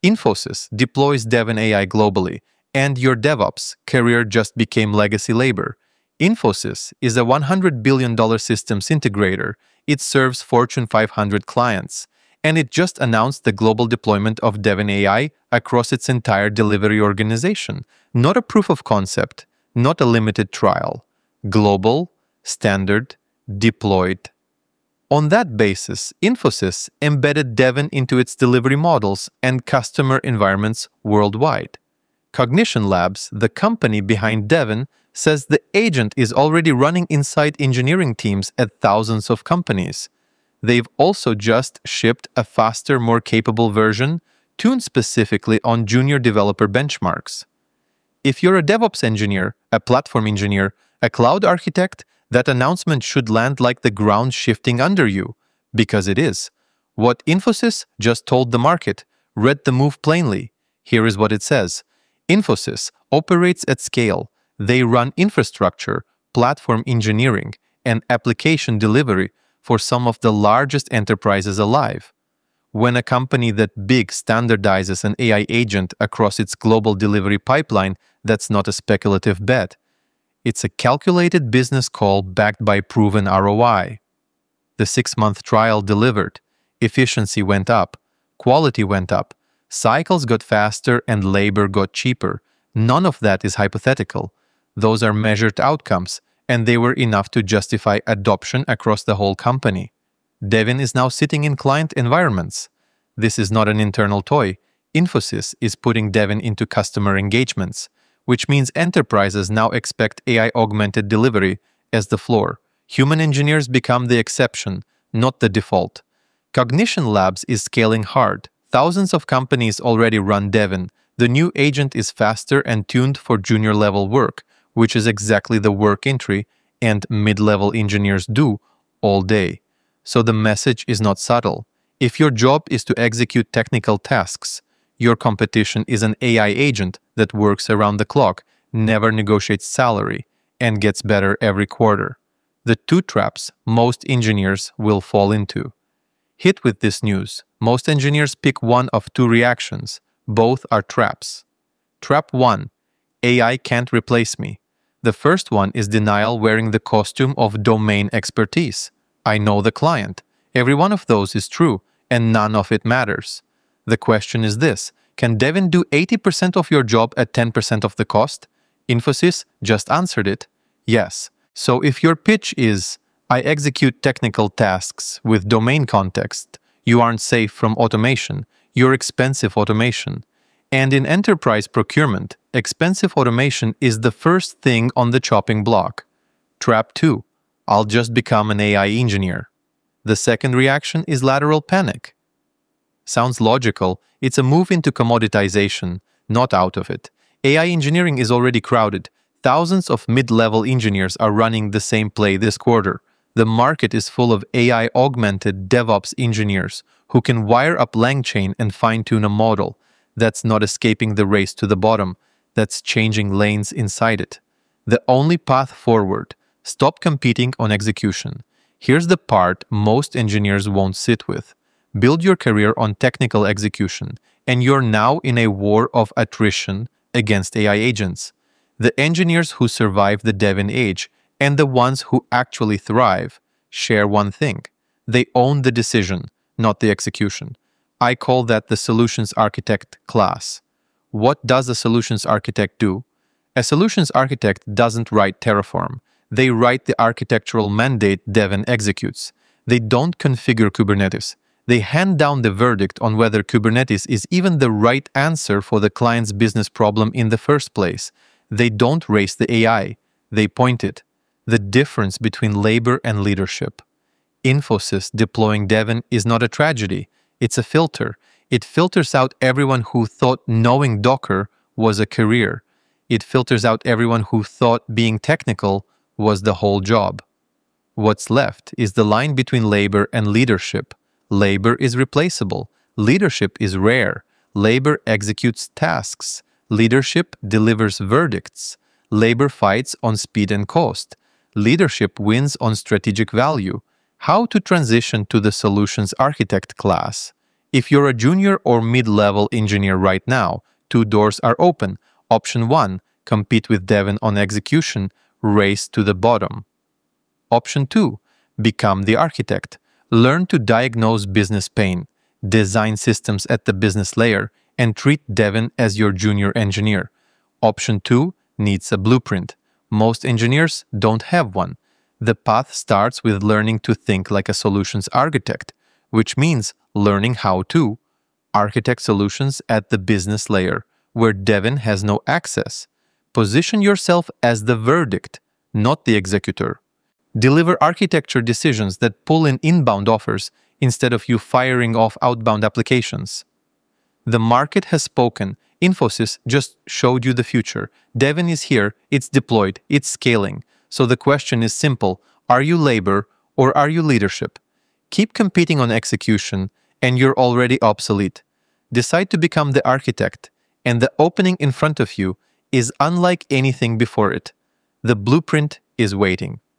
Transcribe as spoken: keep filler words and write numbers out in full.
Infosys deploys Devin A I globally, and your DevOps career just became legacy labor. Infosys is a one hundred billion dollars systems integrator. It serves Fortune five hundred clients, and it just announced the global deployment of Devin A I across its entire delivery organization. Not a proof of concept, not a limited trial. Global, standard, deployed. On that basis, Infosys embedded Devin into its delivery models and customer environments worldwide. Cognition Labs, the company behind Devin, says the agent is already running inside engineering teams at thousands of companies. They've also just shipped a faster, more capable version, tuned specifically on junior developer benchmarks. If you're a DevOps engineer, a platform engineer, a cloud architect, that announcement should land like the ground shifting under you, because it is. What Infosys just told the market, read the move plainly. Here is what it says. Infosys operates at scale. They run infrastructure, platform engineering, and application delivery for some of the largest enterprises alive. When a company that big standardizes an A I agent across its global delivery pipeline, that's not a speculative bet. It's a calculated business call backed by proven R O I. The six-month trial delivered. Efficiency went up. Quality went up. Cycles got faster and labor got cheaper. None of that is hypothetical. Those are measured outcomes, and they were enough to justify adoption across the whole company. Devin is now sitting in client environments. This is not an internal toy. Infosys is putting Devin into customer engagements, which means enterprises now expect A I-augmented delivery as the floor. Human engineers become the exception, not the default. Cognition Labs is scaling hard. Thousands of companies already run Devin. The new agent is faster and tuned for junior-level work, which is exactly the work entry and mid-level engineers do all day. So the message is not subtle. If your job is to execute technical tasks, your competition is an A I agent that works around the clock, never negotiates salary, and gets better every quarter. The two traps most engineers will fall into. Hit with this news. Most engineers pick one of two reactions. Both are traps. Trap one. A I can't replace me. The first one is denial wearing the costume of domain expertise. I know the client. Every one of those is true, and none of it matters. The question is this: can Devin do eighty percent of your job at ten percent of the cost? Infosys just answered it. Yes. So if your pitch is, I execute technical tasks with domain context, you aren't safe from automation. You're expensive automation. And in enterprise procurement, expensive automation is the first thing on the chopping block. Trap two. I'll just become an A I engineer. The second reaction is lateral panic. Sounds logical. It's a move into commoditization, not out of it. A I engineering is already crowded. Thousands of mid-level engineers are running the same play this quarter. The market is full of A I-augmented DevOps engineers who can wire up LangChain and fine-tune a model. That's not escaping the race to the bottom. That's changing lanes inside it. The only path forward: stop competing on execution. Here's the part most engineers won't sit with. Build your career on technical execution, and you're now in a war of attrition against A I agents. The engineers who survive the Devin age and the ones who actually thrive share one thing. They own the decision, not the execution. I call that the solutions architect class. What does a solutions architect do? A solutions architect doesn't write Terraform. They write the architectural mandate Devin executes. They don't configure Kubernetes. They hand down the verdict on whether Kubernetes is even the right answer for the client's business problem in the first place. They don't race the A I. They point it. The difference between labor and leadership. Infosys deploying Devin is not a tragedy. It's a filter. It filters out everyone who thought knowing Docker was a career. It filters out everyone who thought being technical was the whole job. What's left is the line between labor and leadership. Labor is replaceable. Leadership is rare. Labor executes tasks. Leadership delivers verdicts. Labor fights on speed and cost. Leadership wins on strategic value. How to transition to the solutions architect class? If you're a junior or mid-level engineer right now, two doors are open. Option one, compete with Devin on execution, race to the bottom. Option two, become the architect. Learn to diagnose business pain, design systems at the business layer, and treat Devin as your junior engineer. Option two needs a blueprint. Most engineers don't have one. The path starts with learning to think like a solutions architect, which means learning how to architect solutions at the business layer, where Devin has no access. Position yourself as the verdict, not the executor. Deliver architecture decisions that pull in inbound offers instead of you firing off outbound applications. The market has spoken. Infosys just showed you the future. Devin is here, it's deployed, it's scaling. So the question is simple: are you labor or are you leadership? Keep competing on execution, and you're already obsolete. Decide to become the architect, and the opening in front of you is unlike anything before it. The blueprint is waiting.